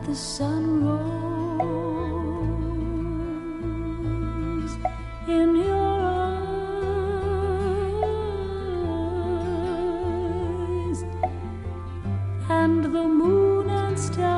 the sun rose in your eyes, and the moon and stars